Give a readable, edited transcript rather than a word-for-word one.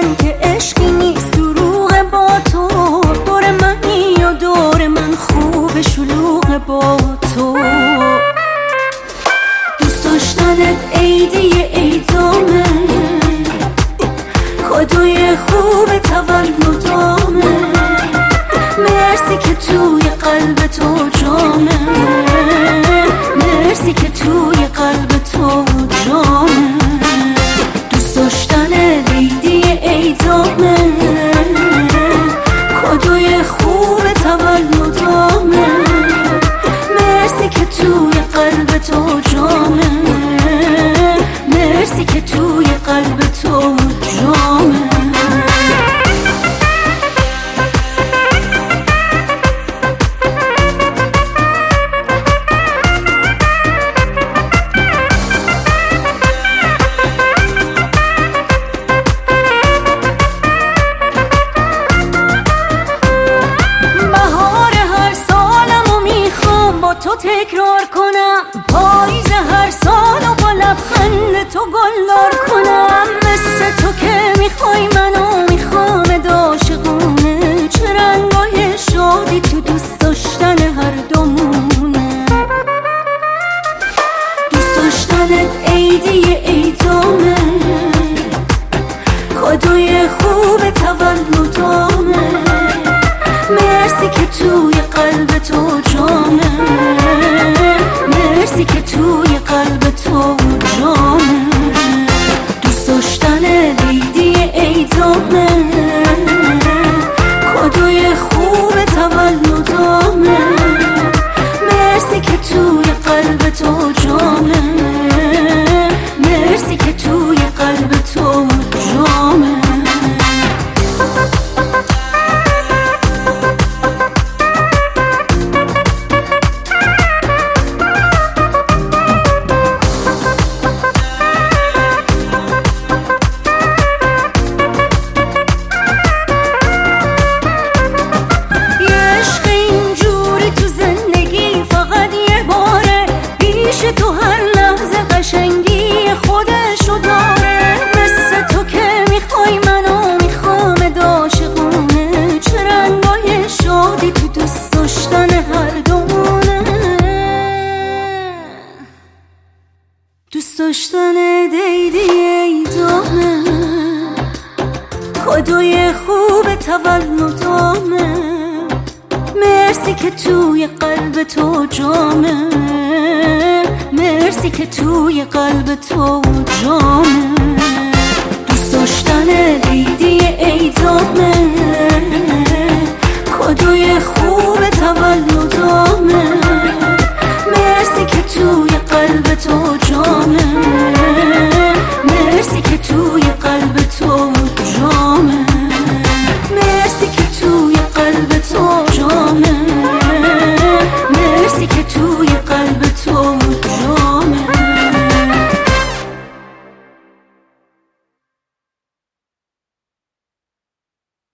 میدونم که عشقی نیست دروغ با تو، دور منی و دور من خوب شلوغ با تو. دوست داشتنت عیدی عیدامه، کادوی خوب تولدامه، مرسی که توی قلب تو جامه، مرسی که توی قلب تو جامه. دوست داشتن عیدی عیدامه، کادوی خوب تولدامه، مرسی که توی قلب تو جامه، مرسی که توی قلب تو جامه. تو تکرار کنم پاییز هر سال و با لبخند تو گلدار کنم، مثل تو که میخوای منو میخوام عاشقونه، چه رنگای شادی تو دوست داشتن هر دومونه. دوست داشتنت عیدی عیدامه، کادوی خوب تولدامه، مرسی که توی قلب تو جامه، مرسی که توی قلب تو جامه. دوست داشتن عیدی عیدامه، کادوی خوب تولدامه، مرسی که توی قلب تو جامه، مرسی که توی قلب تو جامه. تو هر لحظه قشنگی خودشو داره، مثل تو که میخوای منو میخوام عاشقونه، چه رنگای شادی تو دوست داشتن هر دومونه. دوست داشتن عیدی عیدامه، کادوی خوب تولدامه، مرسی که توی قلب تو جامه، مرسی که توی قلب تو جامه.